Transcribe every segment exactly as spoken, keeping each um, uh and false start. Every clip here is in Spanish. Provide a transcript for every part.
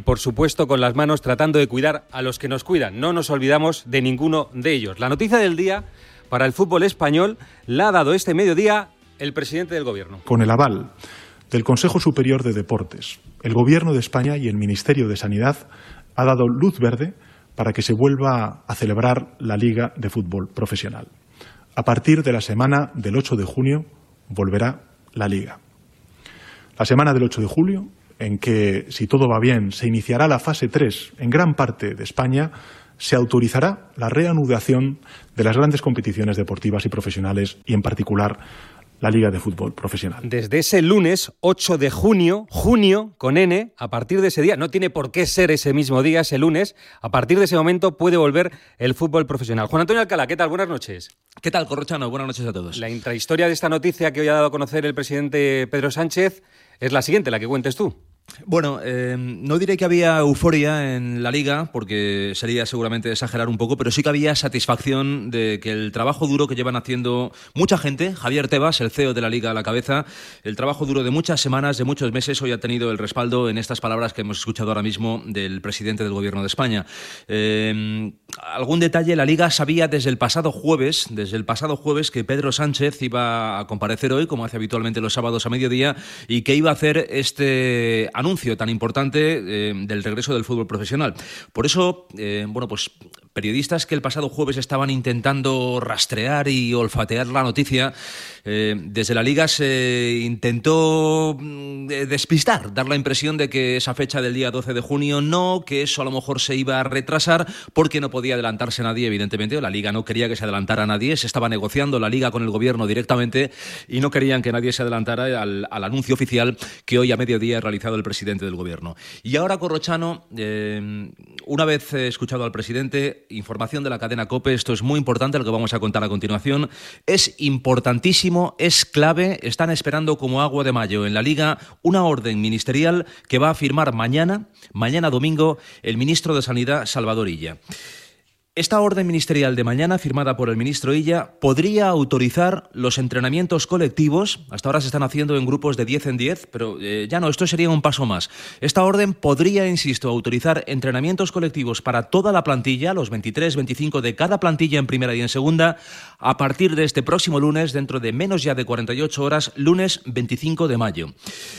por supuesto, con las manos tratando de cuidar a los que nos cuidan. No nos olvidamos de ninguno de ellos. La noticia del día para el fútbol español la ha dado este mediodía el presidente del Gobierno. Con el aval del Consejo Superior de Deportes, el Gobierno de España y el Ministerio de Sanidad ha dado luz verde para que se vuelva a celebrar la Liga de Fútbol Profesional. A partir de la semana del ocho de junio volverá la Liga. La semana del ocho de julio, en que, si todo va bien, se iniciará la fase tres en gran parte de España, se autorizará la reanudación de las grandes competiciones deportivas y profesionales y, en particular, la Liga de Fútbol Profesional. Desde ese lunes ocho de junio, junio con N, a partir de ese día, no tiene por qué ser ese mismo día, ese lunes, a partir de ese momento puede volver el fútbol profesional. Juan Antonio Alcalá, ¿qué tal? Buenas noches. ¿Qué tal, Corrochano? Buenas noches a todos. La intrahistoria de esta noticia que hoy ha dado a conocer el presidente Pedro Sánchez es la siguiente, la que cuentes tú. Bueno, eh, no diré que había euforia en la Liga, porque sería seguramente exagerar un poco, pero sí que había satisfacción de que el trabajo duro que llevan haciendo mucha gente, Javier Tebas, el C E O de la Liga a la cabeza, el trabajo duro de muchas semanas, de muchos meses, hoy ha tenido el respaldo en estas palabras que hemos escuchado ahora mismo del presidente del Gobierno de España. Eh, algún detalle, la Liga sabía desde el pasado jueves, desde el pasado jueves que Pedro Sánchez iba a comparecer hoy, como hace habitualmente los sábados a mediodía, y que iba a hacer este anuncio tan importante eh, del regreso del fútbol profesional. Por eso, eh, bueno, pues periodistas que el pasado jueves estaban intentando rastrear y olfatear la noticia, eh, desde la Liga se intentó eh, despistar, dar la impresión de que esa fecha del día doce de junio no, que eso a lo mejor se iba a retrasar porque no podía adelantarse nadie, evidentemente. La Liga no quería que se adelantara nadie, se estaba negociando la Liga con el Gobierno directamente y no querían que nadie se adelantara al, al anuncio oficial que hoy a mediodía ha realizado el presidente del Gobierno. Y ahora, Corrochano, eh, una vez escuchado al presidente, información de la cadena COPE, esto es muy importante lo que vamos a contar a continuación, es importantísimo, es clave, están esperando como agua de mayo en la Liga una orden ministerial que va a firmar mañana, mañana domingo, el ministro de Sanidad, Salvador Illa. Esta orden ministerial de mañana, firmada por el ministro Illa, podría autorizar los entrenamientos colectivos. Hasta ahora se están haciendo en grupos de diez en diez, pero eh, ya no, esto sería un paso más. Esta orden podría, insisto, autorizar entrenamientos colectivos para toda la plantilla, los veintitrés, veinticinco de cada plantilla en primera y en segunda, a partir de este próximo lunes, dentro de menos ya de cuarenta y ocho horas, lunes veinticinco de mayo.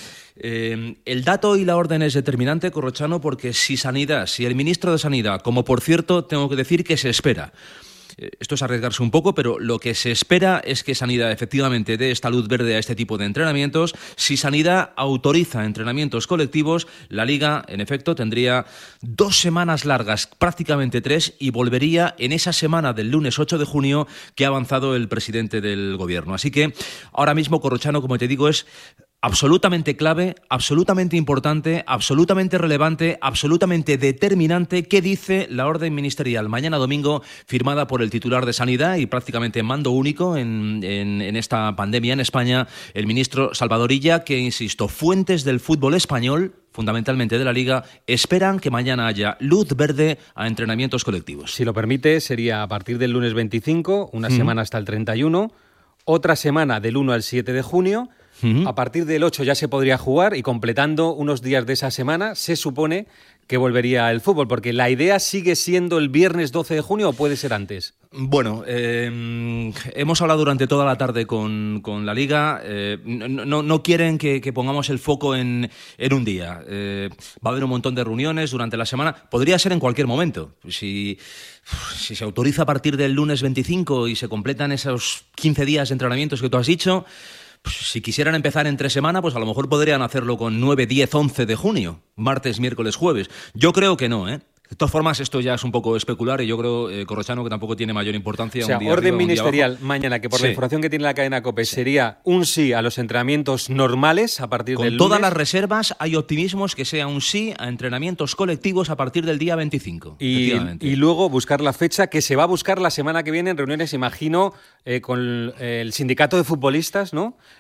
Eh, el dato y la orden es determinante, Corrochano, porque si Sanidad, si el ministro de Sanidad, como por cierto tengo que decir que se espera, eh, esto es arriesgarse un poco, pero lo que se espera es que Sanidad efectivamente dé esta luz verde a este tipo de entrenamientos. Si Sanidad autoriza entrenamientos colectivos, la Liga, en efecto, tendría dos semanas largas, prácticamente tres, y volvería en esa semana del lunes ocho de junio que ha avanzado el presidente del Gobierno. Así que ahora mismo, Corrochano, como te digo, es absolutamente clave, absolutamente importante, absolutamente relevante, absolutamente determinante qué dice la orden ministerial mañana domingo, firmada por el titular de Sanidad y prácticamente mando único en, en, en esta pandemia en España, el ministro Salvador Illa, que, insisto, fuentes del fútbol español, fundamentalmente de la Liga, esperan que mañana haya luz verde a entrenamientos colectivos. Si lo permite, sería a partir del lunes veinticinco, una mm. semana hasta el treinta y uno, otra semana del uno al siete de junio. Uh-huh. A partir del ocho ya se podría jugar y completando unos días de esa semana se supone que volvería el fútbol, porque la idea sigue siendo el viernes doce de junio o puede ser antes. Bueno, eh, hemos hablado durante toda la tarde con, con la Liga, eh, no, no, no quieren que, que pongamos el foco en, en un día, eh, va a haber un montón de reuniones durante la semana, podría ser en cualquier momento, si, si se autoriza a partir del lunes veinticinco y se completan esos quince días de entrenamientos que tú has dicho. Pues si quisieran empezar entre semana, pues a lo mejor podrían hacerlo con nueve, diez, once de junio, martes, miércoles, jueves. Yo creo que no, ¿eh? De todas formas, esto ya es un poco especular y yo creo, eh, Corrochano, que tampoco tiene mayor importancia. O sea, un día orden arriba, ministerial un día mañana, que por sí. la información que tiene la cadena COPE sí. sería un sí a los entrenamientos normales a partir Con del lunes. Con todas las reservas hay optimismos que sea un sí a entrenamientos colectivos a partir del día veinticinco. Y, y luego buscar la fecha, que se va a buscar la semana que viene en reuniones, imagino, eh, con el sindicato de futbolistas, ¿no?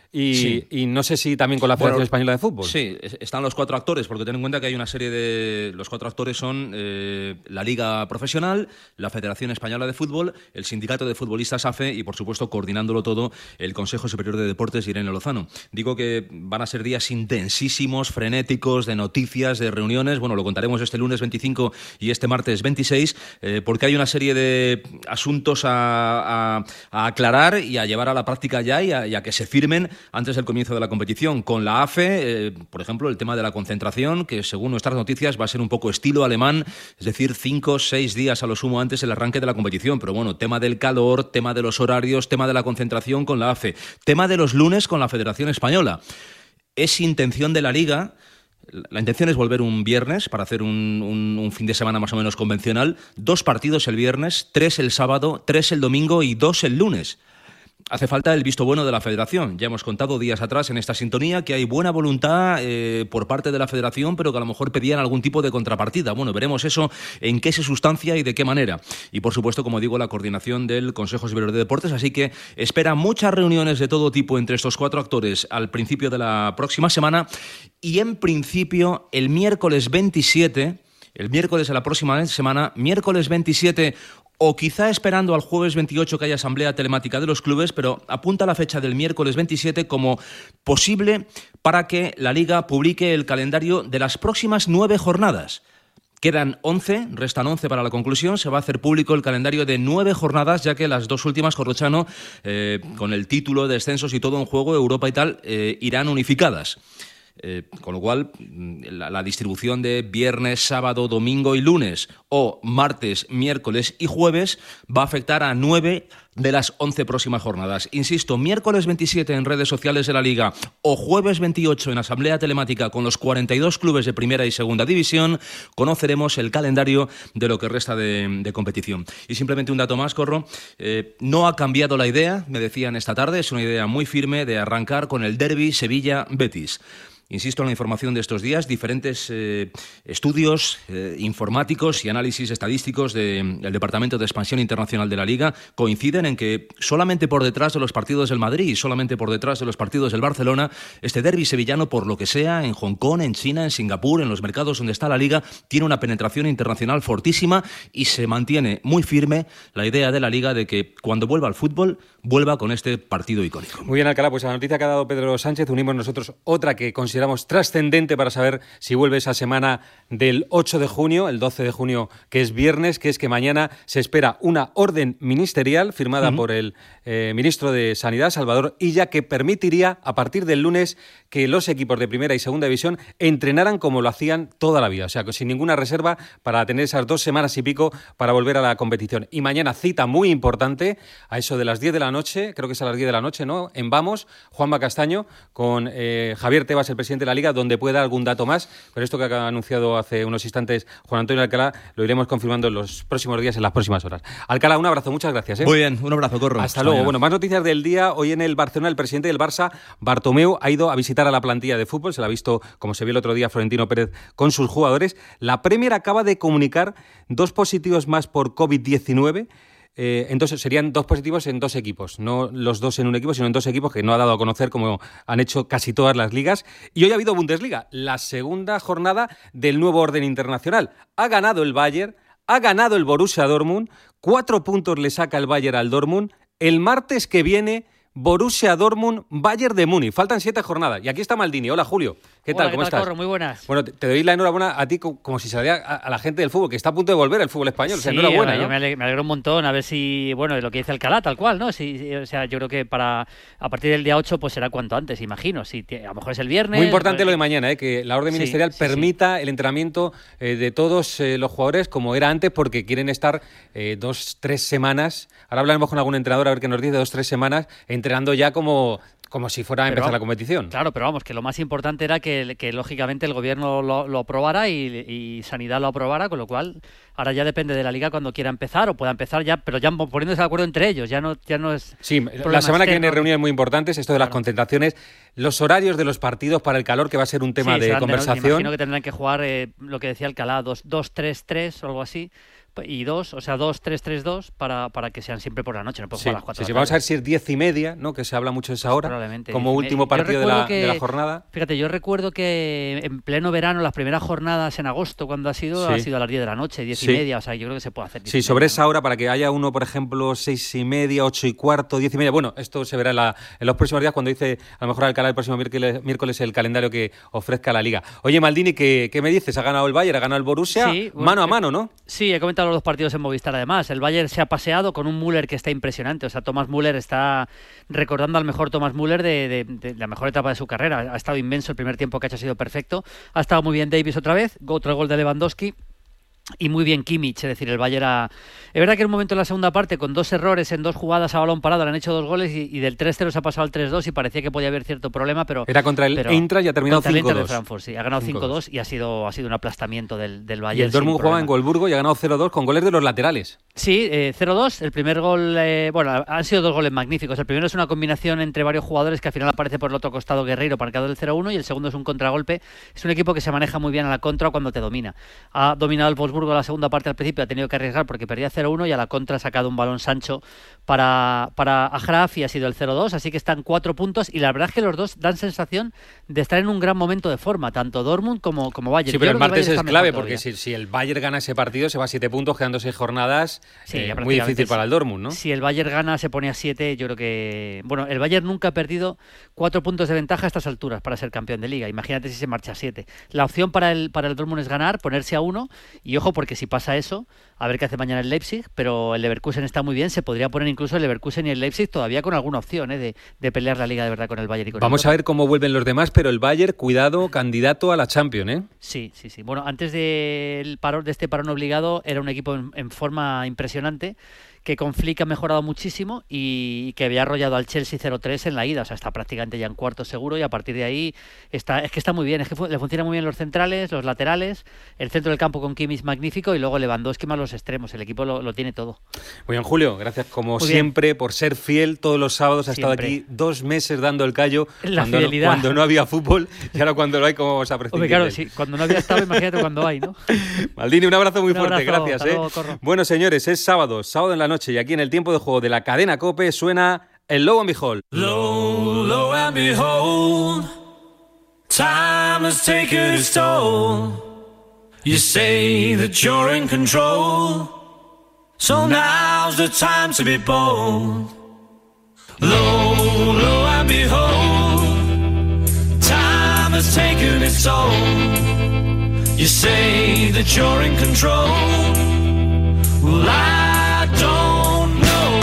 y, sí. y no sé si también con la Federación bueno, Española de Fútbol. Sí, están los cuatro actores, porque ten en cuenta que hay una serie de... Los cuatro actores son eh, la Liga Profesional, la Federación Española de Fútbol, el Sindicato de Futbolistas A F E y, por supuesto, coordinándolo todo, el Consejo Superior de Deportes, Irene Lozano. Digo que van a ser días intensísimos, frenéticos, de noticias, de reuniones. Bueno, lo contaremos este lunes veinticinco y este martes veintiséis, eh, porque hay una serie de asuntos a, a, a aclarar y a llevar a la práctica ya y a, y a que se firmen antes del comienzo de la competición. Con la A F E, eh, por ejemplo, el tema de la concentración, que según nuestras noticias va a ser un poco estilo alemán, es decir, cinco o seis días a lo sumo antes del arranque de la competición. Pero bueno, tema del calor, tema de los horarios, tema de la concentración con la A F E, tema de los lunes con la Federación Española. Es intención de la Liga... La intención es volver un viernes para hacer un, un, un fin de semana más o menos convencional. Dos partidos el viernes, tres el sábado, tres el domingo y dos el lunes. Hace falta el visto bueno de la Federación. Ya hemos contado días atrás en esta sintonía que hay buena voluntad eh, por parte de la Federación, pero que a lo mejor pedían algún tipo de contrapartida. Bueno, veremos eso, en qué se sustancia y de qué manera. Y, por supuesto, como digo, la coordinación del Consejo Superior de Deportes. Así que espera muchas reuniones de todo tipo entre estos cuatro actores al principio de la próxima semana. Y, en principio, el miércoles veintisiete, el miércoles de la próxima semana, miércoles veintisiete... o quizá esperando al jueves veintiocho que haya asamblea telemática de los clubes, pero apunta la fecha del miércoles veintisiete como posible para que la Liga publique el calendario de las próximas nueve jornadas. Quedan once, restan once para la conclusión. Se va a hacer público el calendario de nueve jornadas, ya que las dos últimas, Corrochano, eh, con el título de descensos y todo en juego, Europa y tal, eh, irán unificadas. Eh, con lo cual, la, la distribución de viernes, sábado, domingo y lunes, o martes, miércoles y jueves, va a afectar a nueve de las once próximas jornadas. Insisto, miércoles veintisiete en redes sociales de la Liga o jueves veintiocho en asamblea telemática con los cuarenta y dos clubes de primera y segunda división, conoceremos el calendario de lo que resta de, de competición. Y simplemente un dato más, Corro, eh, no ha cambiado la idea, me decían esta tarde, es una idea muy firme de arrancar con el derbi Sevilla-Betis. Insisto en la información de estos días, diferentes eh, estudios eh, informáticos y análisis estadísticos del de, Departamento de Expansión Internacional de la Liga coinciden en que solamente por detrás de los partidos del Madrid y solamente por detrás de los partidos del Barcelona, este derbi sevillano, por lo que sea, en Hong Kong, en China, en Singapur, en los mercados donde está la Liga, tiene una penetración internacional fortísima y se mantiene muy firme la idea de la Liga de que cuando vuelva al fútbol, vuelva con este partido icónico. Muy bien, Alcalá, pues a la noticia que ha dado Pedro Sánchez unimos nosotros otra que consideramos trascendente para saber si vuelve esa semana del ocho de junio, el doce de junio, que es viernes, que es que mañana se espera una orden ministerial firmada uh-huh. por el eh, ministro de Sanidad, Salvador Illa, que permitiría a partir del lunes que los equipos de primera y segunda división entrenaran como lo hacían toda la vida, o sea, sin ninguna reserva para tener esas dos semanas y pico para volver a la competición. Y mañana cita muy importante, a eso de las diez de la noche, creo que es a las diez de la noche, ¿no? En Vamos, Juanma Castaño, con eh, Javier Tebas, el presidente de la Liga, donde puede dar algún dato más, pero esto que ha anunciado hace unos instantes Juan Antonio Alcalá lo iremos confirmando en los próximos días, en las próximas horas. Alcalá, un abrazo, muchas gracias. ¿eh? Muy bien, un abrazo, Corro. Hasta, Hasta luego. Mañana. Bueno, más noticias del día. Hoy en el Barcelona, el presidente del Barça, Bartomeu, ha ido a visitar a la plantilla de fútbol, se la ha visto, como se vio el otro día, Florentino Pérez con sus jugadores. La Premier acaba de comunicar dos positivos más por covid diecinueve. Eh, entonces serían dos positivos en dos equipos, no los dos en un equipo, sino en dos equipos, que no ha dado a conocer como han hecho casi todas las ligas. Y hoy ha habido Bundesliga, la segunda jornada del nuevo orden internacional. Ha ganado el Bayern, ha ganado el Borussia Dortmund, cuatro puntos le saca el Bayern al Dortmund. El martes que viene, Borussia Dortmund, Bayern de Múnich. Faltan siete jornadas. Y aquí está Maldini. Hola, Julio. ¿Qué Hola, tal? ¿Cómo ¿qué tal, estás? Corro? Muy buenas. Bueno, te, te doy la enhorabuena a ti como si se la diera a, a la gente del fútbol, que está a punto de volver al fútbol español. Sí, o sea, enhorabuena, yo ¿no? me, alegro, me alegro un montón. A ver si, bueno, lo que dice Alcalá, tal cual, ¿no? Si, si, o sea, yo creo que para a partir del día ocho, pues será cuanto antes, imagino. Si te, a lo mejor es el viernes. Muy importante pues... lo de mañana, ¿eh? Que la orden ministerial sí, sí, permita sí. el entrenamiento eh, de todos eh, los jugadores como era antes, porque quieren estar eh, dos, tres semanas. Ahora hablaremos con algún entrenador a ver qué nos dice, dos, tres semanas, entrenando ya como... como si fuera a empezar pero, la competición. Claro, pero vamos, que lo más importante era que, que lógicamente el gobierno lo, lo aprobara y, y Sanidad lo aprobara, con lo cual ahora ya depende de la Liga cuando quiera empezar o pueda empezar ya, pero ya poniéndose de acuerdo entre ellos, ya no, ya no es... Sí, la semana que viene reuniones muy importantes, esto de las claro. concentraciones, los horarios de los partidos para el calor, que va a ser un tema sí, de conversación. Me imagino que tendrán que jugar, eh, lo que decía Alcalá, dos tres tres o algo así, y dos, o sea, dos, tres, tres, dos, para, para que sean siempre por la noche, no puedo sí, jugar a las cuatro. Sí, sí, vamos a ver si es diez y media, ¿no? Que se habla mucho de esa hora, probablemente, como último partido de la, que, de la jornada. Fíjate, yo recuerdo que en pleno verano, las primeras jornadas en agosto, cuando ha sido, sí. ha sido a las diez de la noche, diez sí. y media, o sea, yo creo que se puede hacer. Sí, sobre esa hora, para que haya uno, por ejemplo, seis y media, ocho y cuarto, diez y media. Bueno, esto se verá en, la, en los próximos días, cuando dice, a lo mejor Alcalá el próximo miércoles, miércoles el calendario que ofrezca la Liga. Oye, Maldini, ¿qué, qué me dices? ¿Ha ganado el Bayern? ¿Ha ganado el Borussia? Sí, bueno, mano a mano, ¿no? Sí, he comentado los dos partidos en Movistar, además. El Bayern se ha paseado con un Müller que está impresionante. O sea, Thomas Müller está recordando al mejor Thomas Müller de, de, de la mejor etapa de su carrera. Ha estado inmenso, el primer tiempo que ha hecho ha sido perfecto. Ha estado muy bien Davies otra vez, otro gol de Lewandowski. Y muy bien Kimmich, es decir, el Bayern ha... Es verdad que en un momento en la segunda parte, con dos errores en dos jugadas a balón parado, le han hecho dos goles y, y del tres cero se ha pasado al tres dos y parecía que podía haber cierto problema, pero... Era contra el Eintracht y ha terminado cinco dos. Contra el Eintracht de Frankfurt, sí. Ha ganado cinco dos y ha sido, ha sido un aplastamiento del, del Bayern. Y el Dortmund jugaba en Wolfsburgo y ha ganado cero dos con goles de los laterales. Sí, eh, cero dos. El primer gol... Eh, bueno, han sido dos goles magníficos. El primero es una combinación entre varios jugadores que al final aparece por el otro costado Guerreiro, marcado del cero uno, y el segundo es un contragolpe. Es un equipo que se maneja muy bien a la contra cuando te domina. Ha dominado el Wolfsburgo la segunda parte al principio, ha tenido que arriesgar porque perdía cero uno y a la contra ha sacado un balón Sancho para, para Achraf y ha sido el cero dos, así que están cuatro puntos y la verdad es que los dos dan sensación de estar en un gran momento de forma, tanto Dortmund como, como Bayern. Sí, pero el martes es clave porque si, si el Bayern gana ese partido se va a siete puntos, quedando seis jornadas, sí, eh, muy difícil para el Dortmund, ¿no? Si el Bayern gana se pone a siete, yo creo que... Bueno, el Bayern nunca ha perdido cuatro puntos de ventaja a estas alturas para ser campeón de Liga, imagínate si se marcha a siete. La opción para el, para el Dortmund es ganar, ponerse a uno y ojo porque si pasa eso, a ver qué hace mañana el Leipzig, pero el Leverkusen está muy bien, se podría poner incluso el Leverkusen y el Leipzig todavía con alguna opción ¿eh? de, de pelear la Liga de verdad con el Bayern y con Vamos el a ver cómo vuelven los demás, pero el Bayern, cuidado, candidato a la Champions, ¿eh? Sí, sí, sí. Bueno, antes de, el parón, de este parón obligado era un equipo en, en forma impresionante, que con Flick ha mejorado muchísimo y que había arrollado al Chelsea cero tres en la ida, o sea, está prácticamente ya en cuarto seguro y a partir de ahí está, es que está muy bien, es que fu- le funcionan muy bien los centrales, los laterales, el centro del campo con Kimmich magnífico y luego Lewandowski más los extremos, el equipo lo, lo tiene todo. Muy bien, Julio, gracias como muy siempre bien. por ser fiel todos los sábados, ha estado aquí dos meses dando el callo la cuando, fidelidad. No, cuando no había fútbol y ahora cuando lo hay, ¿cómo vamos a prescindir? Hombre, claro, sí, cuando no había estado, imagínate cuando hay, ¿no? Maldini, un abrazo muy un fuerte, abrazo, gracias. hasta ¿eh? luego, corro. Bueno, señores, es sábado, sábado en la noche y aquí en el tiempo de juego de la cadena COPE suena el Low and Behold. Low, low and behold, time has taken its toll. You say that you're in control, so now's the time to be bold. Low, low and behold, time has taken its toll. You say that you're in control, well I don't know.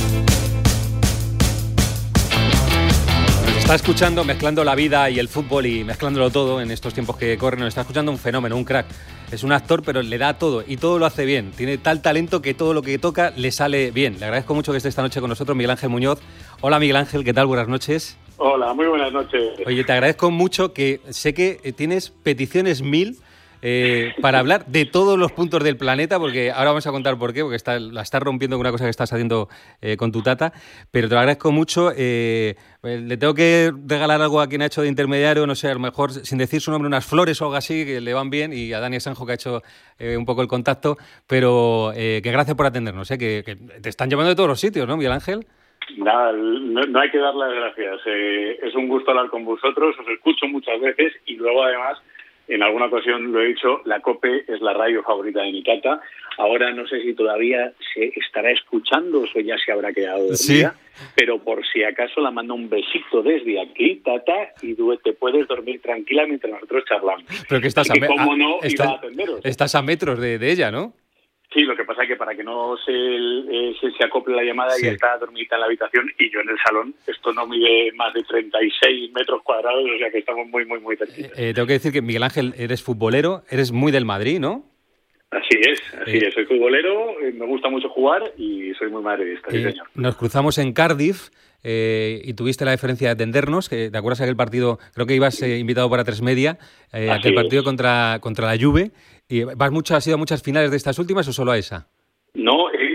Nos está escuchando, mezclando la vida y el fútbol y mezclándolo todo en estos tiempos que corren, nos está escuchando un fenómeno, un crack. Es un actor, pero le da todo y todo lo hace bien. Tiene tal talento que todo lo que toca le sale bien. Le agradezco mucho que esté esta noche con nosotros Miguel Ángel Muñoz. Hola Miguel Ángel, ¿qué tal? Buenas noches. Hola, muy buenas noches. Oye, te agradezco mucho que sé que tienes peticiones mil eh, para hablar de todos los puntos del planeta, porque ahora vamos a contar por qué, porque está, la estás rompiendo con una cosa que estás haciendo eh, con tu tata, pero te lo agradezco mucho. Eh, le tengo que regalar algo a quien ha hecho de intermediario, no sé, a lo mejor sin decir su nombre, unas flores o algo así, que le van bien, y a Dani Sanjo que ha hecho eh, un poco el contacto, pero eh, que gracias por atendernos, eh, que, que te están llevando de todos los sitios, ¿no, Miguel Ángel? Nada, no, no hay que dar las gracias. Eh, es un gusto hablar con vosotros, os escucho muchas veces y luego además, en alguna ocasión lo he dicho, la COPE es la radio favorita de mi tata. Ahora no sé si todavía se estará escuchando o ya se habrá quedado dormida, sí. Pero por si acaso la mando un besito desde aquí, tata, y tú te puedes dormir tranquila mientras nosotros charlamos. Pero que estás, y que, a, cómo no, está, iba a atenderos. Estás a metros de, de ella, ¿no? Sí, lo que pasa es que para que no se, eh, se, se acople la llamada, sí. Ella está dormida en la habitación y yo en el salón. Esto no mide más de treinta y seis metros cuadrados, o sea que estamos muy, muy, muy cerquitas. Eh, eh, tengo que decir que, Miguel Ángel, eres futbolero, eres muy del Madrid, ¿no? Así es, así eh, es. Soy futbolero, eh, me gusta mucho jugar y soy muy madridista, eh, sí, señor. Nos cruzamos en Cardiff eh, y tuviste la deferencia de atendernos, que te acuerdas de aquel partido, creo que ibas eh, invitado para Tres Media, eh, aquel partido contra, contra la Juve. ¿Y vas mucho, has ido a muchas finales de estas últimas o solo a esa? No, eh, bueno, he ido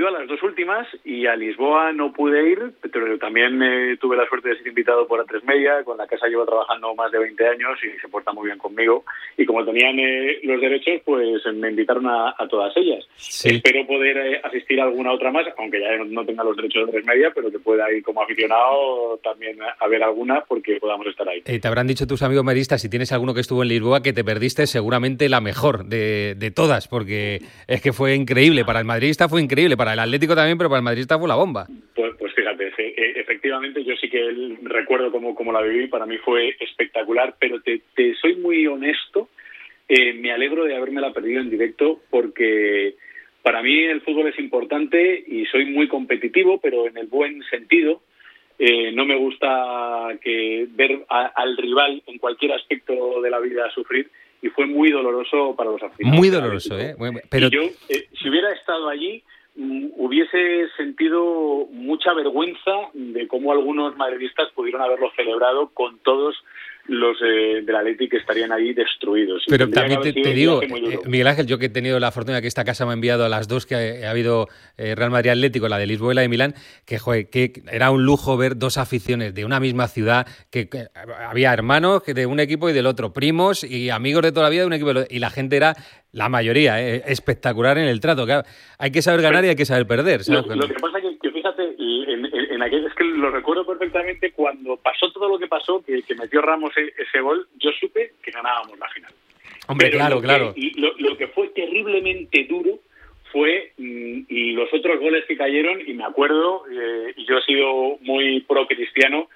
ido a las dos últimas y a Lisboa no pude ir, pero también eh, tuve la suerte de ser invitado por A tres Media, con la casa llevo trabajando más de veinte años y se porta muy bien conmigo. Y como tenían eh, los derechos, pues me invitaron a, a todas ellas. Sí. Espero poder eh, asistir a alguna otra más, aunque ya no, no tenga los derechos de A tres Media, pero que pueda ir como aficionado también a ver alguna porque podamos estar ahí. Eh, te habrán dicho tus amigos madridistas, si tienes alguno que estuvo en Lisboa, que te perdiste seguramente la mejor de, de todas, porque es que fue increíble. Para el madridista fue increíble, para el Atlético también, pero para el madridista fue la bomba. Pues, pues fíjate, efectivamente yo sí que recuerdo cómo, cómo la viví, para mí fue espectacular, pero te, te soy muy honesto, eh, me alegro de habérmela perdido en directo porque para mí el fútbol es importante y soy muy competitivo, pero en el buen sentido. Eh, no me gusta que ver a, al rival en cualquier aspecto de la vida sufrir y fue muy doloroso para los aficionados. Muy doloroso, ¿eh? Pero... Y yo, eh, si hubiera estado allí, mm, hubiese sentido mucha vergüenza de cómo algunos madridistas pudieron haberlo celebrado con todos los eh, del Atleti que estarían ahí destruidos. Pero también te, te digo, eh, Miguel Ángel, yo que he tenido la fortuna que esta casa me ha enviado a las dos que ha, ha habido eh, Real Madrid Atlético, la de Lisboa y la de Milán, que, joder, que era un lujo ver dos aficiones de una misma ciudad, que, que había hermanos de un equipo y del otro, primos y amigos de toda la vida de un equipo, y la gente era la mayoría, eh, espectacular en el trato. Claro, hay que saber ganar y hay que saber perder. ¿sabes? Lo, lo que pasa es que, que fíjate, en, en, en aquel, es que lo recuerdo perfectamente, cuando pasó todo lo que pasó, que, que metió Ramos ese, ese gol, yo supe que ganábamos la final. Hombre, Pero claro, lo que, claro. Lo, lo que fue terriblemente duro fue mmm, los otros goles que cayeron, y me acuerdo, eh, y yo he sido muy pro cristiano,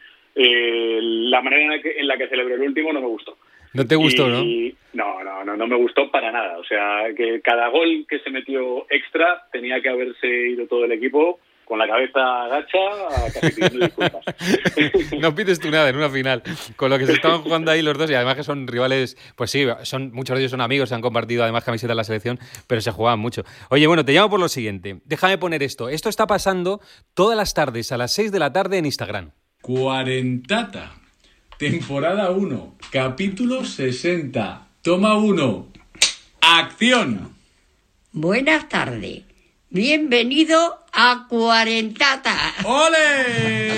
eh, la manera en la, que, en la que celebré el último no me gustó. ¿No te gustó, y, no? No, no, no, no me gustó para nada. O sea, que cada gol que se metió extra tenía que haberse ido todo el equipo con la cabeza agacha, casi pidiendo disculpas. No pides tú nada en una final, con lo que se estaban jugando ahí los dos, y además que son rivales, pues sí, son muchos de ellos son amigos, se han compartido además camisetas de la selección, pero se jugaban mucho. Oye, bueno, te llamo por lo siguiente, déjame poner esto. Esto está pasando todas las tardes a las seis de la tarde en Instagram. Cuarentata, temporada uno, capítulo sesenta, toma uno, acción. Buenas tardes. Bienvenido a Cuarentata. ¡Ole!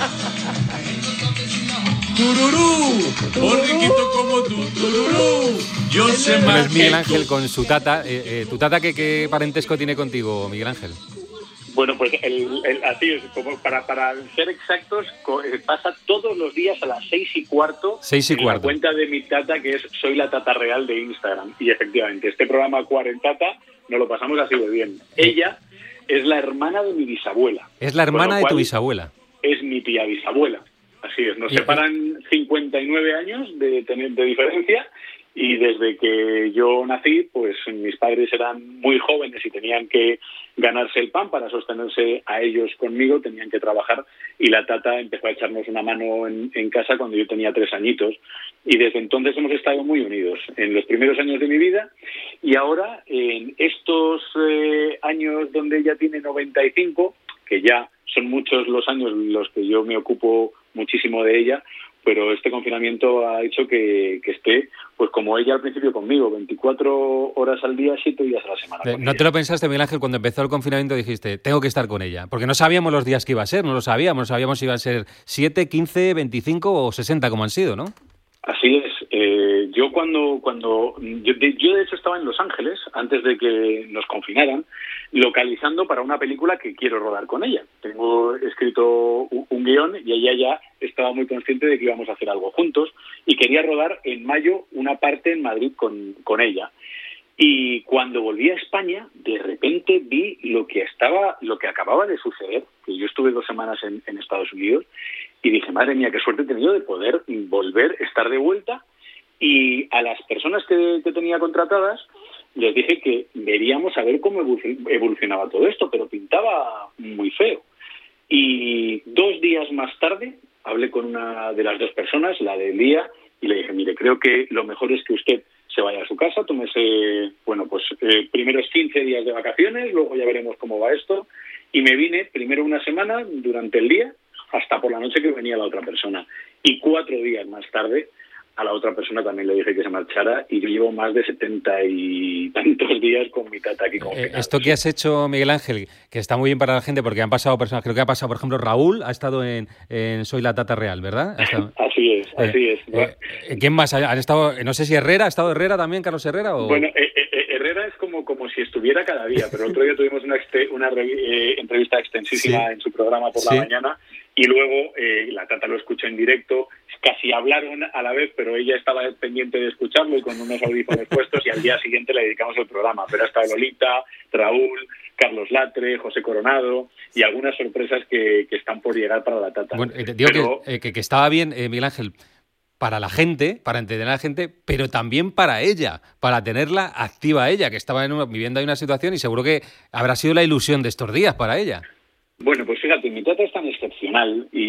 ¡Tururú! ¡Borriquito como tú, tururú! Yo sé más. Bueno, es Miguel Ángel con su tata. Eh, eh, ¿Tu tata qué, qué parentesco tiene contigo, Miguel Ángel? Bueno, pues el, el, así es, como para, para ser exactos, pasa todos los días a las seis y cuarto. Seis y en cuarto. La cuenta de mi tata, que es Soy la Tata Real de Instagram. Y efectivamente, este programa Cuarentata nos lo pasamos así de bien. Ella es la hermana de mi bisabuela. Es la hermana de tu bisabuela. Es mi tía bisabuela. Así es, nos separan cincuenta y nueve años de, de diferencia. Y desde que yo nací, pues mis padres eran muy jóvenes y tenían que ganarse el pan para sostenerse a ellos conmigo, tenían que trabajar, y la tata empezó a echarnos una mano en, en casa cuando yo tenía tres añitos, y desde entonces hemos estado muy unidos en los primeros años de mi vida, y ahora en estos eh, años donde ella tiene noventa y cinco, que ya son muchos los años los que yo me ocupo muchísimo de ella, pero este confinamiento ha hecho que, que esté, pues como ella al principio conmigo, veinticuatro horas al día, siete días a la semana. ¿No ella. Te lo pensaste, Miguel Ángel, cuando empezó el confinamiento dijiste, tengo que estar con ella? Porque no sabíamos los días que iba a ser, no lo sabíamos, no sabíamos si iban a ser siete, quince, veinticinco o sesenta como han sido, ¿no? Así es. Eh, yo cuando, cuando yo de, yo de hecho estaba en Los Ángeles, antes de que nos confinaran, localizando para una película que quiero rodar con ella. Tengo escrito un, un guión y ella ya estaba muy consciente de que íbamos a hacer algo juntos y quería rodar en mayo una parte en Madrid con, con ella. Y cuando volví a España, de repente vi lo que estaba, lo que acababa de suceder, que yo estuve dos semanas en, en Estados Unidos, y dije, madre mía, qué suerte he tenido de poder volver, estar de vuelta, y a las personas que, que tenía contratadas les dije que veríamos a ver cómo evolucionaba todo esto, pero pintaba muy feo. Y dos días más tarde hablé con una de las dos personas, la del día, y le dije, mire, creo que lo mejor es que usted se vaya a su casa, tómese, bueno, pues eh, primeros quince días de vacaciones, luego ya veremos cómo va esto, y me vine primero una semana durante el día, hasta por la noche que venía la otra persona, y cuatro días más tarde a la otra persona también le dije que se marchara y yo llevo más de setenta y tantos días con mi tata aquí confinado. Eh, esto que has hecho, Miguel Ángel, que está muy bien para la gente porque han pasado personas, creo que ha pasado, por ejemplo, Raúl ha estado en, en Soy la Tata Real, ¿verdad? Ha estado... Así es, así eh, es. Eh, ¿Quién más? ¿Han estado, no sé si Herrera, ha estado Herrera también, Carlos Herrera? O... Bueno, eh, eh, Herrera es como, como si estuviera cada día, pero el otro día tuvimos una, exte, una eh, entrevista extensísima sí. en su programa por sí. la mañana y luego eh, la Tata lo escuchó en directo, casi hablaron a la vez, pero ella estaba pendiente de escucharlo y con unos audífonos puestos y al día siguiente le dedicamos el programa. Pero ha estado Lolita, Raúl, Carlos Latre, José Coronado y algunas sorpresas que, que están por llegar para la Tata. Bueno, eh, digo pero... que, eh, que, que estaba bien, eh, Miguel Ángel, para la gente, para entretener a la gente, pero también para ella, para tenerla activa ella, que estaba en una, viviendo ahí una situación y seguro que habrá sido la ilusión de estos días para ella. Bueno, pues fíjate, mi tata es tan excepcional y,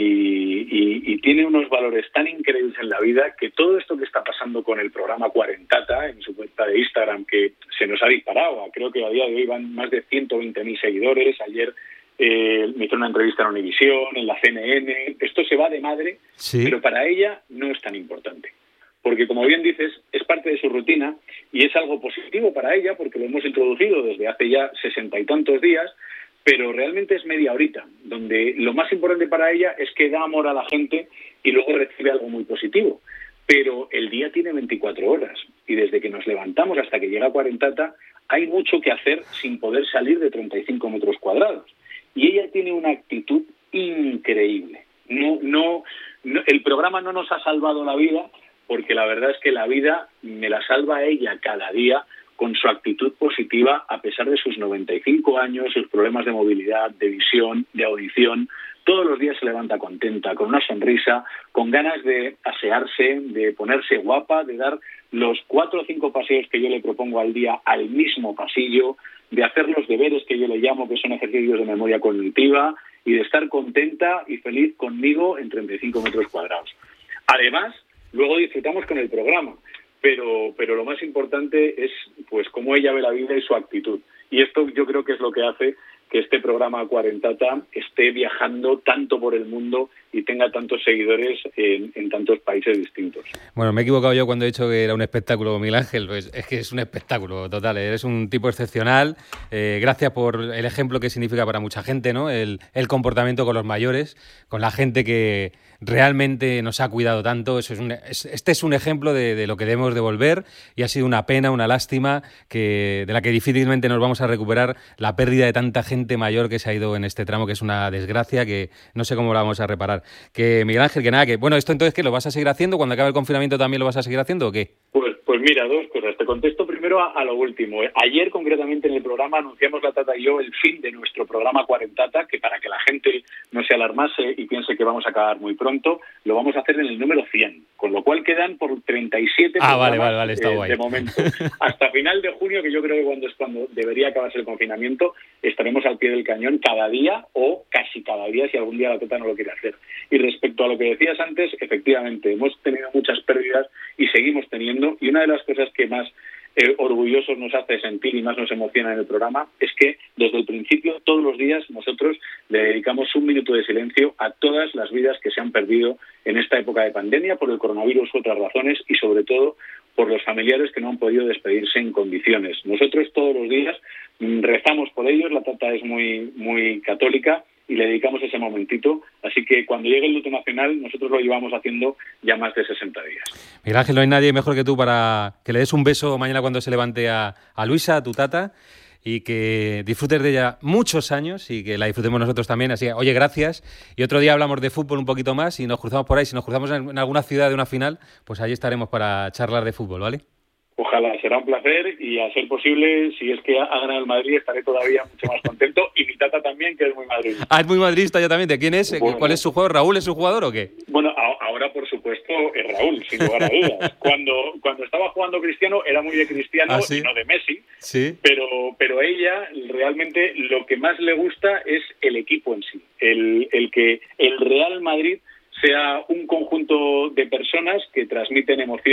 y, y tiene unos valores tan increíbles en la vida que todo esto que está pasando con el programa Cuarentata en su cuenta de Instagram, que se nos ha disparado, creo que a día de hoy van más de ciento veinte mil seguidores, ayer eh, me hizo una entrevista en Univisión, en la C N N, esto se va de madre, sí. pero para ella no es tan importante. Porque, como bien dices, es parte de su rutina y es algo positivo para ella porque lo hemos introducido desde hace ya sesenta y tantos días, pero realmente es media horita, donde lo más importante para ella es que da amor a la gente y luego recibe algo muy positivo. Pero el día tiene veinticuatro horas y desde que nos levantamos hasta que llega Cuarentata hay mucho que hacer sin poder salir de treinta y cinco metros cuadrados. Y ella tiene una actitud increíble. No, no, no, el programa no nos ha salvado la vida porque la verdad es que la vida me la salva ella cada día con su actitud positiva a pesar de sus noventa y cinco años, sus problemas de movilidad, de visión, de audición. Todos los días se levanta contenta, con una sonrisa, con ganas de asearse, de ponerse guapa, de dar los cuatro o cinco paseos que yo le propongo al día al mismo pasillo, de hacer los deberes que yo le llamo, que son ejercicios de memoria cognitiva, y de estar contenta y feliz conmigo en treinta y cinco metros cuadrados. Además, luego disfrutamos con el programa. Pero, pero lo más importante es pues cómo ella ve la vida y su actitud. Y esto yo creo que es lo que hace que este programa Cuarentata esté viajando tanto por el mundo y tenga tantos seguidores en, en tantos países distintos. Bueno, me he equivocado yo cuando he dicho que era un espectáculo, Miguel Ángel. Pues es que es un espectáculo total. Eres un tipo excepcional. Eh, gracias por el ejemplo que significa para mucha gente, ¿no? El, el comportamiento con los mayores, con la gente que realmente nos ha cuidado tanto. Eso es un, es, este es un ejemplo de, de lo que debemos devolver y ha sido una pena, una lástima que de la que difícilmente nos vamos a recuperar la pérdida de tanta gente mayor que se ha ido en este tramo, que es una desgracia que no sé cómo la vamos a reparar. Que Miguel Ángel, que nada, que bueno, esto entonces, ¿qué lo vas a seguir haciendo? ¿Cuando acabe el confinamiento también lo vas a seguir haciendo o qué? Pues, pues mira, dos cosas. Te contesto primero a, a lo último. Ayer, concretamente, en el programa anunciamos la Tata y yo el fin de nuestro programa Cuarentata, que para que la gente no se alarmase y piense que vamos a acabar muy pronto, lo vamos a hacer en el número cien, con lo cual quedan por treinta y siete ah, vale, vale, vale, está eh, guay. de momento. Hasta final de junio, que yo creo que cuando es cuando debería acabarse el confinamiento, estaremos al pie del cañón cada día o casi cada día si algún día la Tata no lo quiere hacer. Y respecto a lo que decías antes, efectivamente, hemos tenido muchas pérdidas y seguimos teniendo, y una de las cosas que más eh, orgullosos nos hace sentir y más nos emociona en el programa es que desde el principio, todos los días, nosotros le dedicamos un minuto de silencio a todas las vidas que se han perdido en esta época de pandemia por el coronavirus u otras razones y sobre todo por los familiares que no han podido despedirse en condiciones. Nosotros todos los días rezamos por ellos, la Tata es muy, muy católica y le dedicamos ese momentito, así que cuando llegue el luto nacional nosotros lo llevamos haciendo ya más de sesenta días. Miguel Ángel, no hay nadie mejor que tú para que le des un beso mañana cuando se levante a, a Luisa, a tu Tata, y que disfrutes de ella muchos años y que la disfrutemos nosotros también. Así que, oye, gracias. Y otro día hablamos de fútbol un poquito más y nos cruzamos por ahí. Si nos cruzamos en, en alguna ciudad de una final, pues allí estaremos para charlar de fútbol, ¿vale? Ojalá, será un placer y a ser posible, si es que ha ganado el Madrid, estaré todavía mucho más contento y mi Tata también, que es muy madridista. Ah, es muy madridista ya también. ¿De quién es? Bueno, ¿cuál es su jugador? ¿Raúl es su jugador o qué? Bueno, a, ahora por supuesto es Raúl, sin lugar a dudas. Cuando, cuando estaba jugando Cristiano era muy de Cristiano ¿Ah, sí? y no de Messi, sí. pero, pero ella realmente lo que más le gusta es el equipo en sí, el, el que el Real Madrid sea un conjunto de personas que transmiten emoción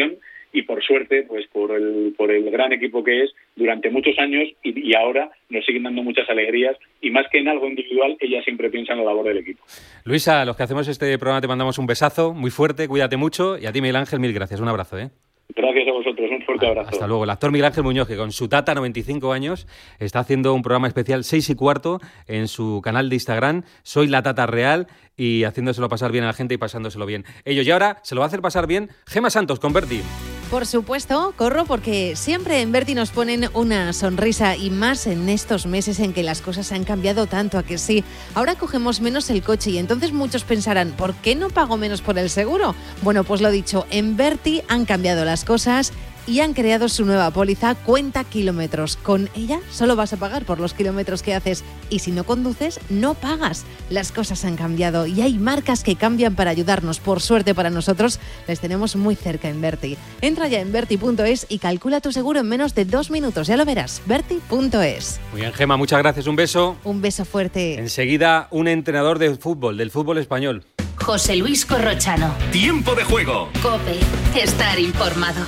y por suerte, pues por el, por el gran equipo que es, durante muchos años y, y ahora nos siguen dando muchas alegrías y más que en algo individual, ella siempre piensa en la labor del equipo. Luisa, los que hacemos este programa te mandamos un besazo muy fuerte, cuídate mucho y a ti, Miguel Ángel, mil gracias, un abrazo, ¿eh? Gracias a vosotros, un fuerte abrazo. Hasta luego. El actor Miguel Ángel Muñoz, que con su tata, noventa y cinco años, está haciendo un programa especial seis y cuarto en su canal de Instagram, Soy la Tata Real, y haciéndoselo pasar bien a la gente y pasándoselo bien ellos. Y ahora se lo va a hacer pasar bien Gemma Santos con Berti. Por supuesto, corro porque siempre en Berti nos ponen una sonrisa y más en estos meses en que las cosas han cambiado tanto, a que sí. Ahora cogemos menos el coche y entonces muchos pensarán, ¿por qué no pago menos por el seguro? Bueno, pues lo dicho, en Berti han cambiado las cosas y han creado su nueva póliza Cuenta Kilómetros. Con ella solo vas a pagar por los kilómetros que haces y si no conduces, no pagas. Las cosas han cambiado y hay marcas que cambian para ayudarnos. Por suerte para nosotros, les tenemos muy cerca en Berti. Entra ya en berti punto es y calcula tu seguro en menos de dos minutos. Ya lo verás, berti punto es. Muy bien, Gemma, muchas gracias. Un beso. Un beso fuerte. Enseguida, un entrenador de fútbol, del fútbol español. José Luis Corrochano. Tiempo de juego. COPE. Estar informado.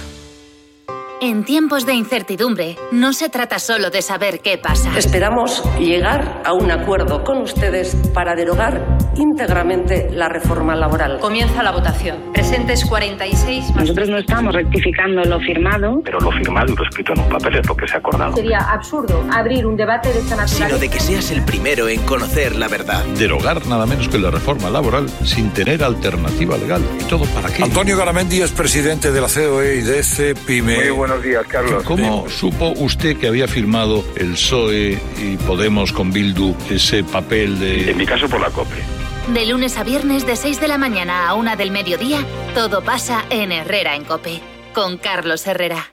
En tiempos de incertidumbre, no se trata solo de saber qué pasa. Esperamos llegar a un acuerdo con ustedes para derogar íntegramente la reforma laboral. Comienza la votación. Presentes cuarenta y seis. Nosotros no estamos rectificando lo firmado. Pero lo firmado y lo escrito en un papel es lo que se ha acordado. Sería absurdo abrir un debate de esta naturaleza. Sino de que seas el primero en conocer la verdad. Derogar nada menos que la reforma laboral sin tener alternativa legal. ¿Y todo para qué? Antonio Garamendi es presidente de la C O E y de CEPIME. Muy buenos días, Carlos. ¿Cómo supo usted que había firmado el P S O E y Podemos con Bildu ese papel de...? En mi caso por la COPE. De lunes a viernes de seis de la mañana a una del mediodía, todo pasa en Herrera en COPE, con Carlos Herrera.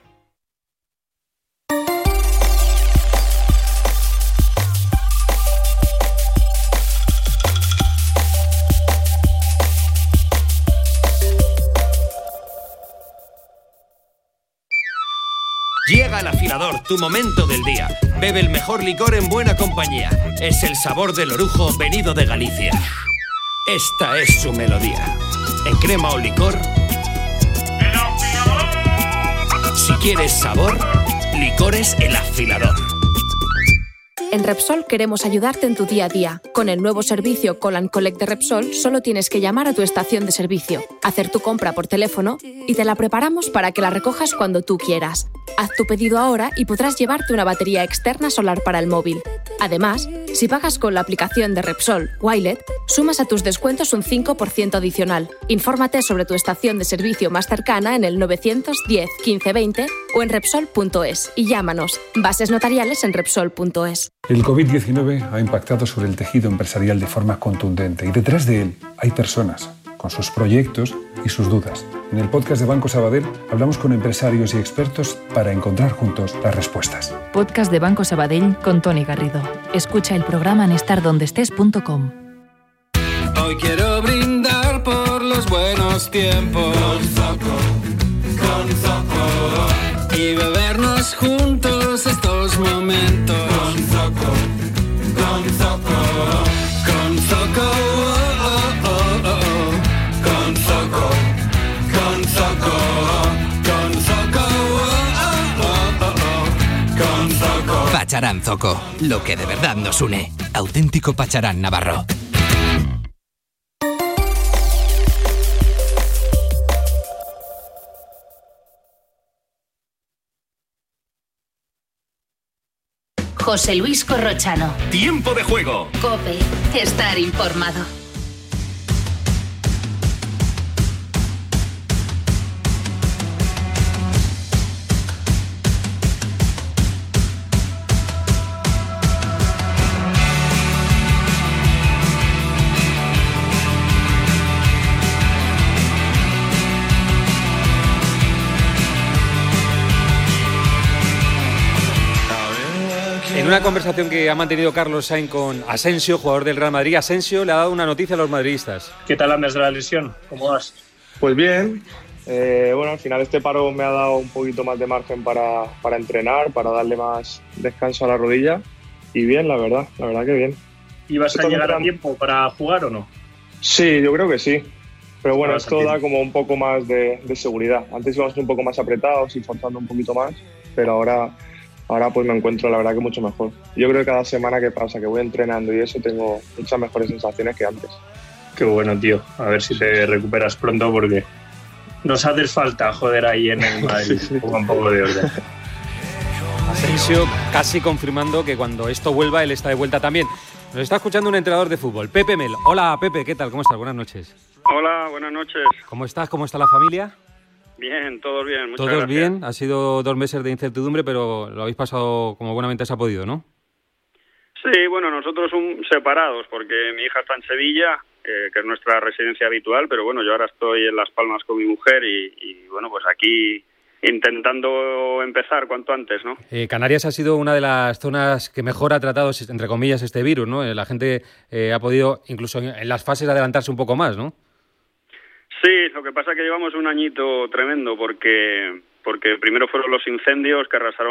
Llega el afilador, tu momento del día. Bebe el mejor licor en buena compañía. Es el sabor del orujo venido de Galicia. Esta es su melodía. En crema o licor. ¡El afilador! Si quieres sabor, licores El Afilador. En Repsol queremos ayudarte en tu día a día. Con el nuevo servicio Call and Collect de Repsol, solo tienes que llamar a tu estación de servicio, hacer tu compra por teléfono y te la preparamos para que la recojas cuando tú quieras. Haz tu pedido ahora y podrás llevarte una batería externa solar para el móvil. Además, si pagas con la aplicación de Repsol Wilet, sumas a tus descuentos un cinco por ciento adicional. Infórmate sobre tu estación de servicio más cercana en el novecientos diez quince veinte o en Repsol punto es y llámanos. Bases notariales en Repsol punto es. El covid diecinueve ha impactado sobre el tejido empresarial de forma contundente y detrás de él hay personas con sus proyectos y sus dudas. En el podcast de Banco Sabadell hablamos con empresarios y expertos para encontrar juntos las respuestas. Podcast de Banco Sabadell con Tony Garrido. Escucha el programa en estar donde estés punto com. Hoy quiero brindar por los buenos tiempos con Zoco, con Zoco, y bebernos juntos estos momentos con Zoco, con Zoco, con Zoco, oh, oh, oh, oh. Con Zoco, con Zoco, con Zoco, oh, oh, oh, oh. Con Zoco. Pacharán Zoco, lo que de verdad nos une. Auténtico Pacharán Navarro. José Luis Corrochano. Tiempo de juego. COPE. Estar informado. En una conversación que ha mantenido Carlos Sainz con Asensio, jugador del Real Madrid, Asensio le ha dado una noticia a los madridistas. ¿Qué tal andas de la lesión? ¿Cómo vas? Pues bien. Eh, bueno, al final este paro me ha dado un poquito más de margen para, para entrenar, para darle más descanso a la rodilla. Y bien, la verdad, la verdad que bien. ¿Y vas a llegar a tiempo para jugar o no? Sí, yo creo que sí. Pero bueno, esto da como un poco más de, de seguridad. Antes íbamos un poco más apretados y forzando un poquito más, pero ahora, ahora pues me encuentro la verdad que mucho mejor. Yo creo que cada semana que pasa, que voy entrenando y eso, tengo muchas mejores sensaciones que antes. Qué bueno, tío. A ver si te recuperas pronto porque nos haces falta, joder, ahí en el Madrid. Sí, sí. Ponga un poco de orden. Asensio casi confirmando que cuando esto vuelva, él está de vuelta también. Nos está escuchando un entrenador de fútbol, Pepe Mel. Hola, Pepe, ¿qué tal? ¿Cómo estás? Buenas noches. Hola, buenas noches. ¿Cómo estás? ¿Cómo está la familia? Bien, todos bien, muchas ¿Todos gracias. bien? Ha sido dos meses de incertidumbre, pero lo habéis pasado como buenamente se ha podido, ¿no? Sí, bueno, nosotros un, separados, porque mi hija está en Sevilla, eh, que es nuestra residencia habitual, pero bueno, yo ahora estoy en Las Palmas con mi mujer y, y bueno, pues aquí intentando empezar cuanto antes, ¿no? Eh, Canarias ha sido una de las zonas que mejor ha tratado, entre comillas, este virus, ¿no? La gente eh, ha podido, incluso en, en las fases, adelantarse un poco más, ¿no? Sí, lo que pasa es que llevamos un añito tremendo porque, porque primero fueron los incendios que arrasaron